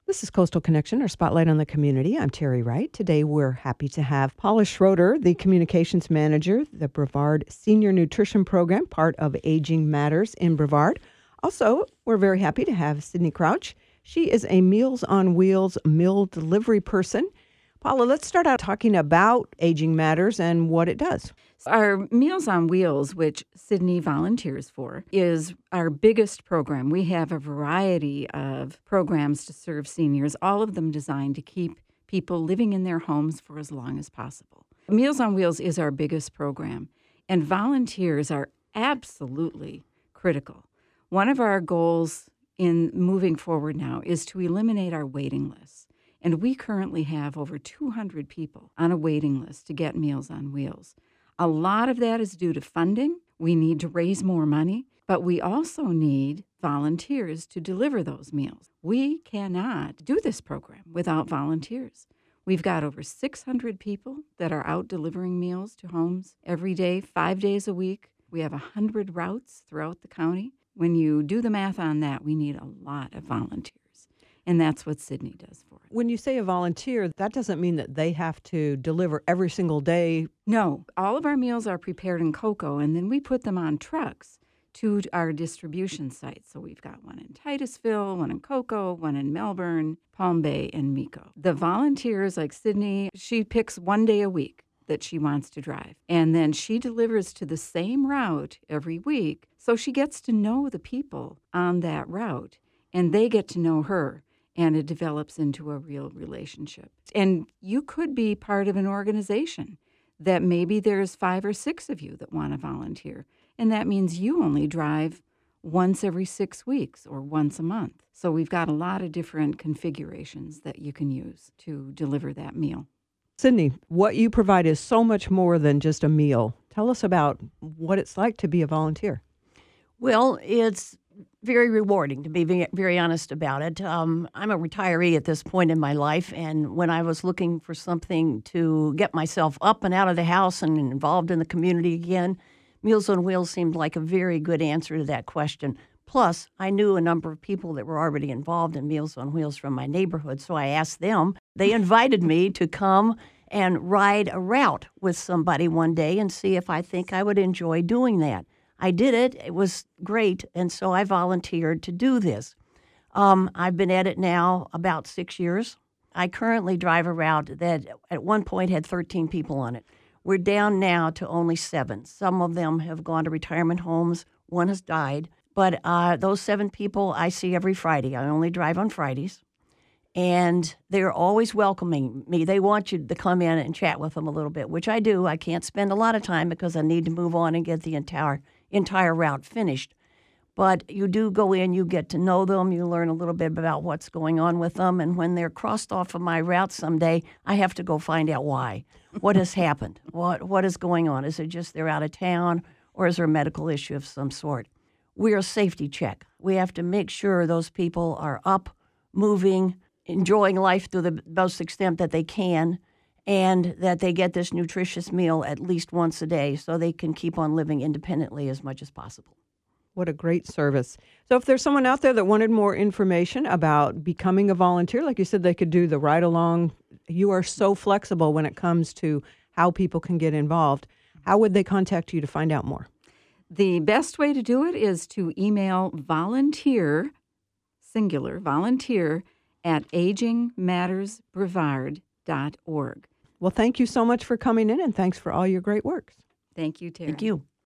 This is Coastal Connection, our spotlight on the community. I'm Terry Wright. Today, we're happy to have Paula Schroeder, the communications manager, the Brevard Senior Nutrition Program, part of Aging Matters in Brevard. Also, we're very happy to have Sydney Crouch. She is a Meals on Wheels meal delivery person. Paula, let's start out talking about Aging Matters and what it does. Our Meals on Wheels, which Sydney volunteers for, is our biggest program. We have a variety of programs to serve seniors, all of them designed to keep people living in their homes for as long as possible. Meals on Wheels is our biggest program, and volunteers are absolutely critical. One of our goals in moving forward now is to eliminate our waiting lists. And we currently have over 200 people on a waiting list to get Meals on Wheels. A lot of that is due to funding. We need to raise more money, but we also need volunteers to deliver those meals. We cannot do this program without volunteers. We've got over 600 people that are out delivering meals to homes every day, 5 days a week. We have 100 routes throughout the county. When you do the math on that, we need a lot of volunteers. And that's what Sydney does for us. When you say a volunteer, that doesn't mean that they have to deliver every single day. No, all of our meals are prepared in cocoa, and then we put them on trucks to our distribution sites. So we've got one in Titusville, one in Cocoa, one in Melbourne, Palm Bay, and Mico. The volunteers, like Sydney, she picks one day a week that she wants to drive. And then she delivers to the same route every week, so she gets to know the people on that route, and they get to know her. And it develops into a real relationship. And you could be part of an organization that maybe there's 5 or 6 of you that want to volunteer. And that means you only drive once every 6 weeks or once a month. So we've got a lot of different configurations that you can use to deliver that meal. Sydney, what you provide is so much more than just a meal. Tell us about what it's like to be a volunteer. Well, it's very rewarding, to be very honest about it. I'm a retiree at this point in my life, and when I was looking for something to get myself up and out of the house and involved in the community again, Meals on Wheels seemed like a very good answer to that question. Plus, I knew a number of people that were already involved in Meals on Wheels from my neighborhood, so I asked them. They invited me to come and ride a route with somebody one day and see if I think I would enjoy doing that. I did it. It was great, and so I volunteered to do this. I've been at it now about 6 years. I currently drive a route that at one point had 13 people on it. We're down now to only 7. Some of them have gone to retirement homes. One has died. But those 7 people I see every Friday. I only drive on Fridays. And they're always welcoming me. They want you to come in and chat with them a little bit, which I do. I can't spend a lot of time because I need to move on and get the entire route finished. But you do go in, you get to know them, you learn a little bit about what's going on with them, and when they're crossed off of my route someday, I have to go find out why. What has happened? What is going on? Is it just they're out of town, or is there a medical issue of some sort? We're a safety check. We have to make sure those people are up, moving, enjoying life to the most extent that they can, and that they get this nutritious meal at least once a day so they can keep on living independently as much as possible. What a great service. So if there's someone out there that wanted more information about becoming a volunteer, like you said, they could do the ride along. You are so flexible when it comes to how people can get involved. How would they contact you to find out more? The best way to do it is to email volunteer, singular, volunteer, at agingmattersbrevard.org. Well, thank you so much for coming in, and thanks for all your great work. Thank you, Terry. Thank you.